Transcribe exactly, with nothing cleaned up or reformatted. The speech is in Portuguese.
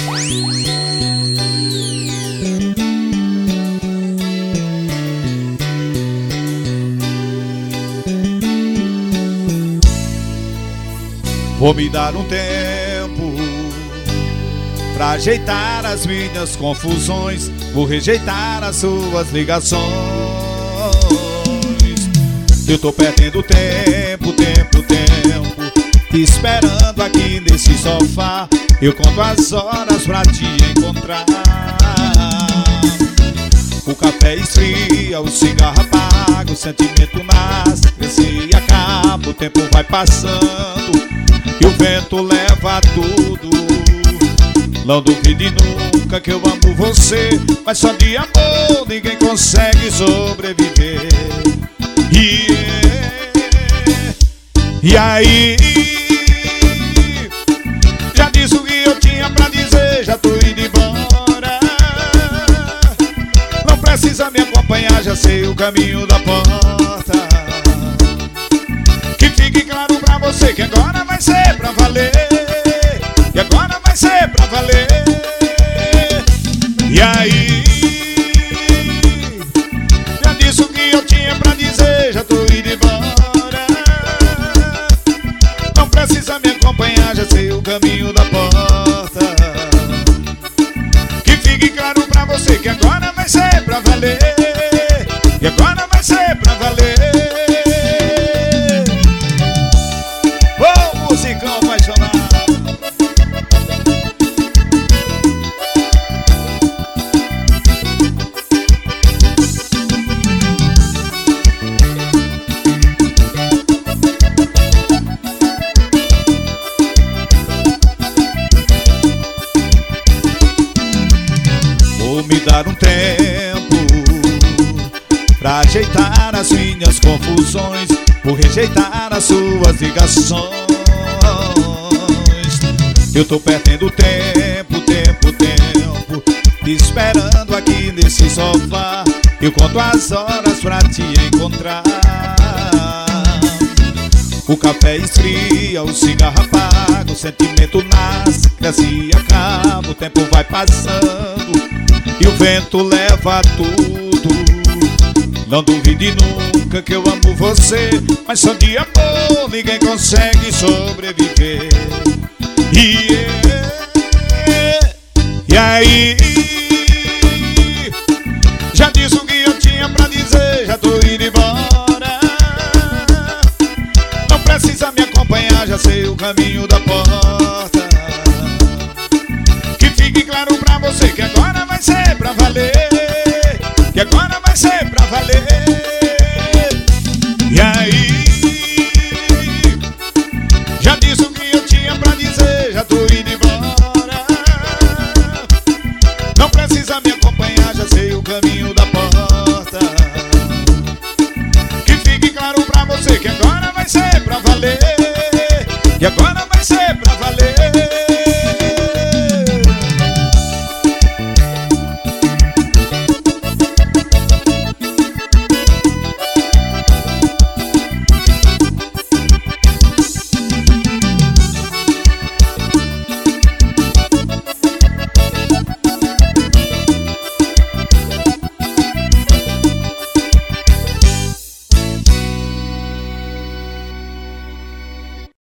Vou me dar um tempo pra ajeitar as minhas confusões. Vou rejeitar as suas ligações. Eu tô perdendo tempo, tempo, tempo, esperando aqui nesse sofá. Eu conto as horas pra te encontrar. O café esfria, o cigarro apaga, o sentimento nasce, cresce e acaba. O tempo vai passando e o vento leva tudo. Não duvide nunca que eu amo você, mas só de amor ninguém consegue sobreviver. Yeah. E aí, já disse o que eu tinha pra dizer, já tô indo embora. Não precisa me acompanhar, já sei o caminho da porta. Que fique claro pra você que agora vai ser pra valer. E agora vai ser pra valer. E aí, já disse o que eu tinha pra dizer, já tô indo embora. Não precisa me acompanhar, já sei o caminho da porta. Que fique claro pra você que agora vai ser pra valer. E agora vai ser pra valer. Ô, musicão apaixonado. Vou me dar um tempo pra ajeitar as minhas confusões. Vou rejeitar as suas ligações. Eu tô perdendo tempo, tempo, tempo, esperando aqui nesse sofá. Eu conto as horas pra te encontrar. O café esfria, o cigarro apaga, o sentimento nasce, cresce e acaba. O tempo vai passando e o vento leva tudo. Não duvide nunca que eu amo você, mas só de amor ninguém consegue sobreviver. Yeah. E aí, já disse o que eu tinha pra dizer, já tô indo embora. Não precisa me acompanhar, já sei o caminho da porta. Que fique claro pra você que agora vai ser pra valer. Que agora vai ser pra valer. E aí, já disse o que eu tinha pra dizer, já tô indo embora. Não precisa me acompanhar, já sei o caminho da porta. Que fique claro pra você que agora vai ser pra valer. E agora